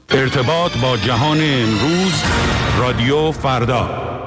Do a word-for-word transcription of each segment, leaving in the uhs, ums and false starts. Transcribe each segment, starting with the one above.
ارتباط با جهان امروز، رادیو فردا.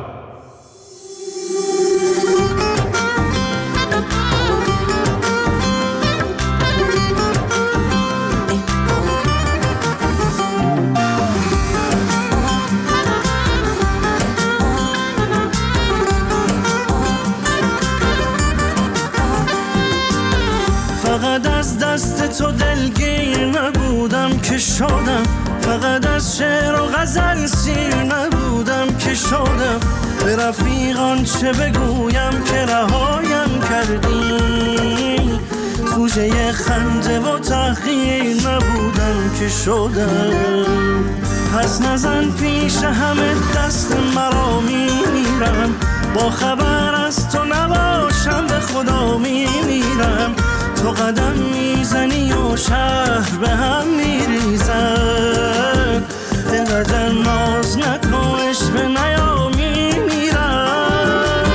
فقط از دست تو دلگیر نبودم که شدم، فقط از شعر و غزل سیر نبودم که شدم، به رفیقان چه بگویم که رهایم کردی، سوژه خنده و تحقیر نبودم که شدم. پس نزن پیش همه دست مرا میمیرم، با خبر از تو نباشم به خدا میمیرم، تو قدم میزنی و شهر به هم میریزن، دلقدر ناز نکنش به نیا میمیرم.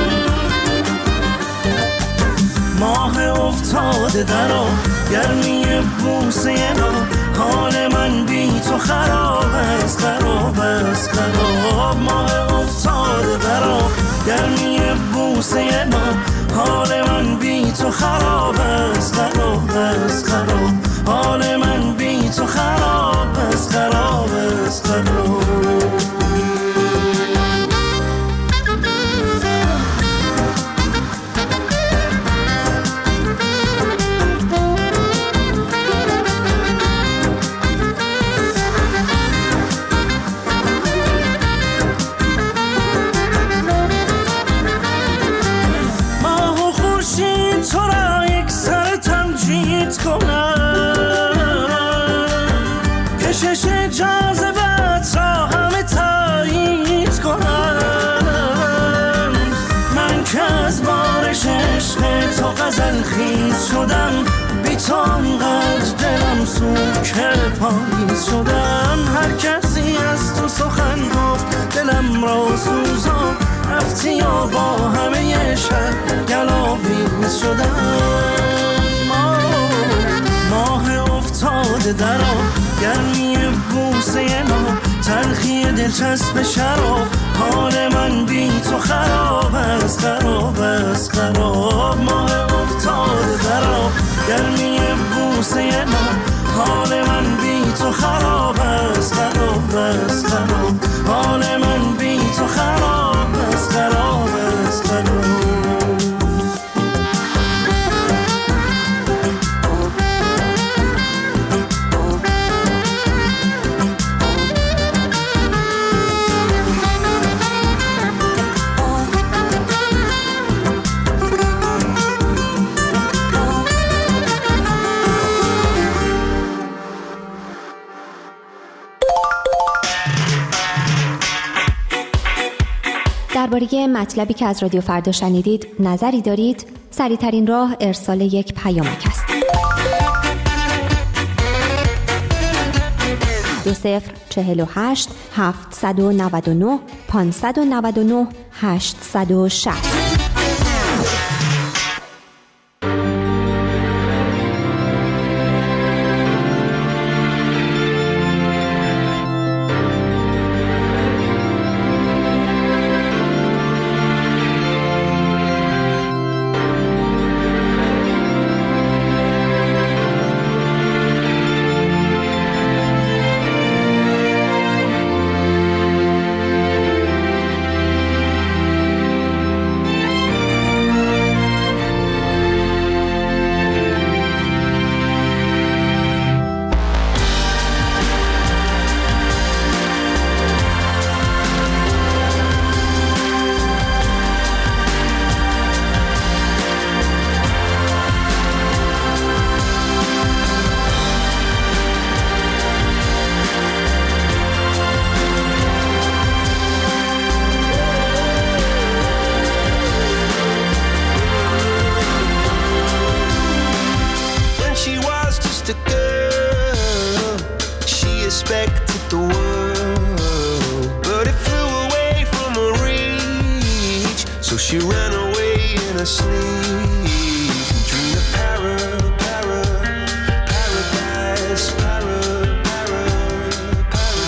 ماه افتاده درا گرمی بوسه نا، حال من بی تو خراب است خراب است خراب. ماه افتاده درا گرمی بوسه نا، حال من بی تو خراب است خراب است خراب. حال من بی تو خراب است خراب است خراب. کشش جاذبت را همه تایید کنم، من که از بارش عشق تو غزل خیز شدم، بی تو انقدر دلم سوک پاییز شدم. هر کسی از تو سخن گفت دلم را سوزان، رفتی و با همه شهر گلاویز شدم. ماه افتاده درا گرمی بوسه نا، تلخی دلچسب شراب، حال من بی تو خراب است خراب است خراب. ماه افتاده درا گرمی بوسه نا، حال من بی تو خراب است خراب است خراب. حال من بی تو خراب است خراب است خراب. درباره مطلبی که از رادیو فردا شنیدید نظری دارید؟ سریع‌ترین راه ارسال یک پیامک است. دو صفر چهل و هشت هفتصد و نود و نه پانصد و نود و نه هشتصد و شصت. She ran away in her sleep, dreamed of para, para, paradise, para, para, para.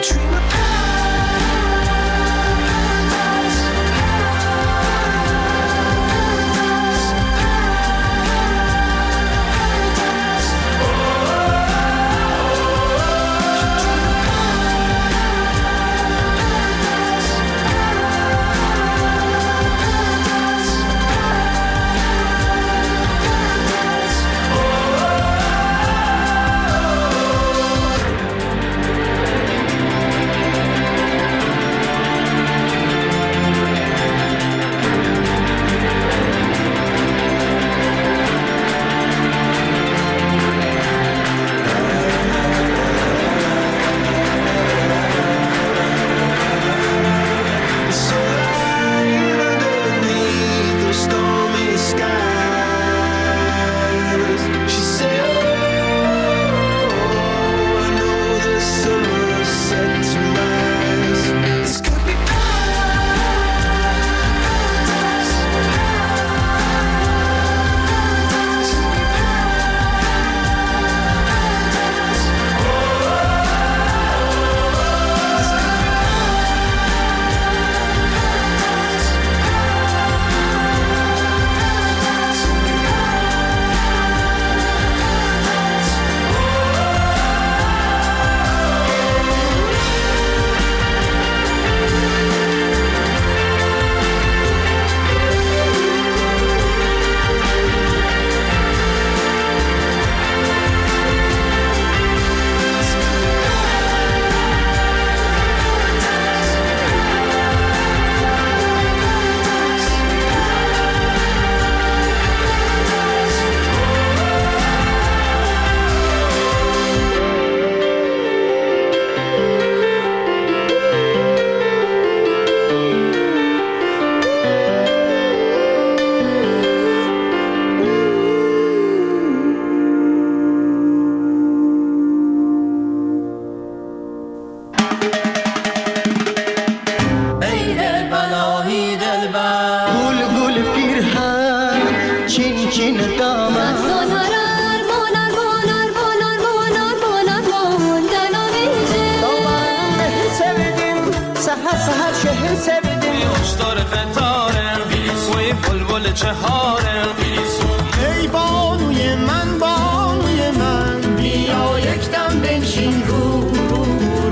ای بانوی من بانوی من بیا یکدم بنشین رو رو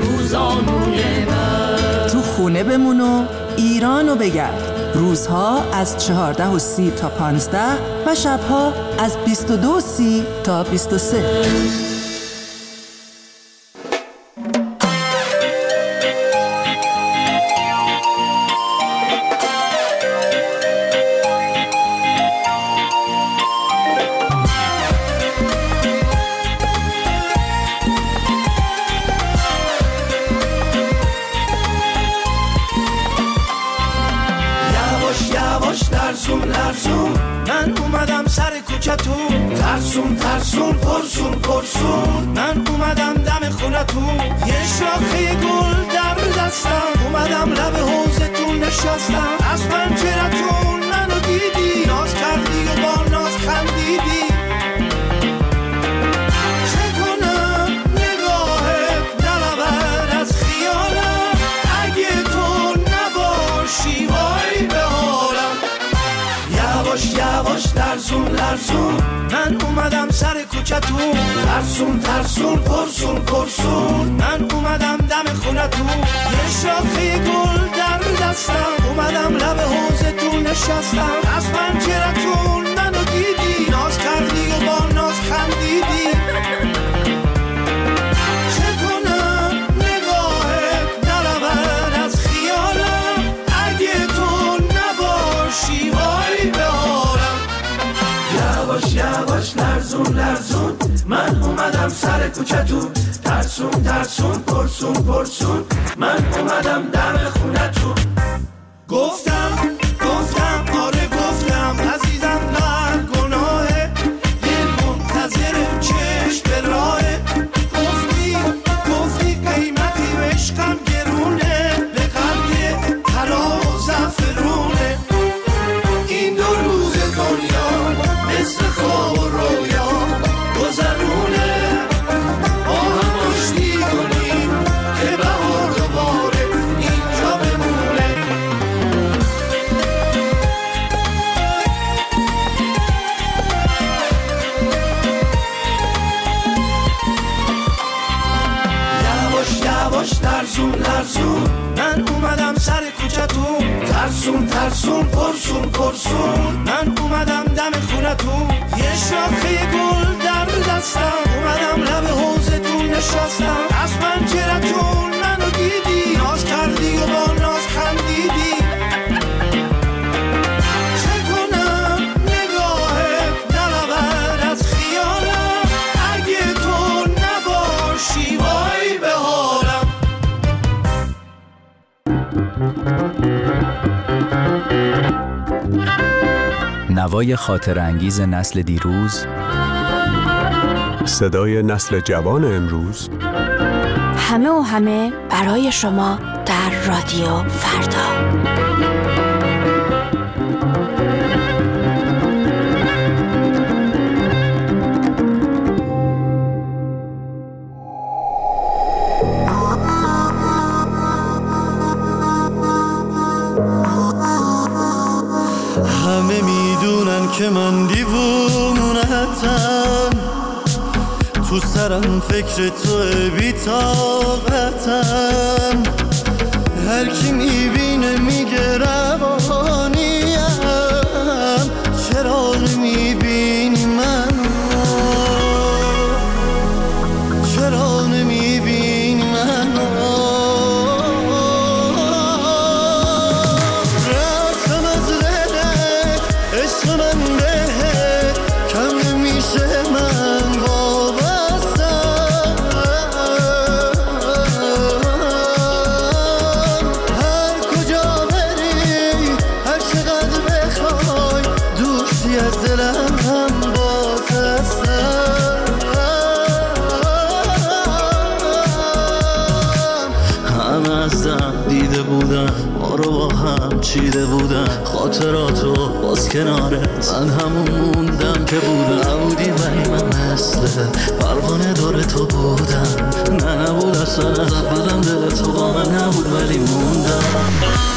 روزانوی من. تو خونه بمون و ایرانو بگرد. روزها از چهارده و سی تا پانزده و شبها از بیست و دو و سی تا بیست و سه. لرزون لرزون من اومدم سر کوچتون، ترسون ترسون پرسون پرسون من اومدم دم خونتون. یه شاخه گل در دستم اومدم لب حوضتون نشستم. از پنجرتون منو دیدی، ناز کردی و با ناز خندیدی. چه کنم نگاهت نرود از خیالم، اگه تو نباشی وای به حالم. یواش یواش لرزون لرزون من اومدم سر کوچتون، ترسون ترسون پرسون پرسون من اومدم دم خونتون. یه شاخه گل در دستم اومدم لب حوضتون نشستم. از پنجرتون منو دیدی، ناز کردی و با ناز خندیدی. چه کنم نگاهت نرود از خیالم، اگه تو نباشی وای به حالم. یواش یواش لرزون لرزون من اومدم سر کوچتون، ترسون ترسون پرسون پرسون من اومدم دم خونتون. گفتم گفتم آره گفتم عزیزم نه گناهه، دل منتظر چشم به راهه. گفتی گفتی قیمتی و عشقم گرونه، به قلب طلا و زعفرونه. این دو روز دنیا مثل خواب و رویا گذرونه، با هم آشتی کنیم که بهار لرزون لرزون من اومدم سر کوچتون، ترسون ترسون پرسون پرسون من اومدم دم خونتون. یه شاخه گل در دستم، اومدم لب حوضتون نشستم. از پنجرتون منو دیدی، ناز کردی و با ناز خندیدی. چه کنم نگاهت نرود از خیالم، اگه تو نباشی وای به حالم. نوای خاطر انگیز نسل دیروز، صدای نسل جوان امروز، همه و همه برای شما در رادیو فردا. همه میدونن که من دیوونتم، تو سرم فکر تو بی‌طاقتم. هر کی میبینه میگه روانیم، چرا نمیبینی منو، چرا نمیبینی منو. رفتم از رهت عشق من بهت، کم نمیشه من وابستم. هر کجا بری هر چقدر بخوای، دوستی از دلم هم باز هستم. همه از دم دیده بودن، ما رو با هم چیده بودن. خاطراتو باز کنارت من همون موندم که بودم. نبودی ولی من مثل پروانه دور تو بودم. نه نبود اصلا از اولم دل تو با من نبود ولی موندم.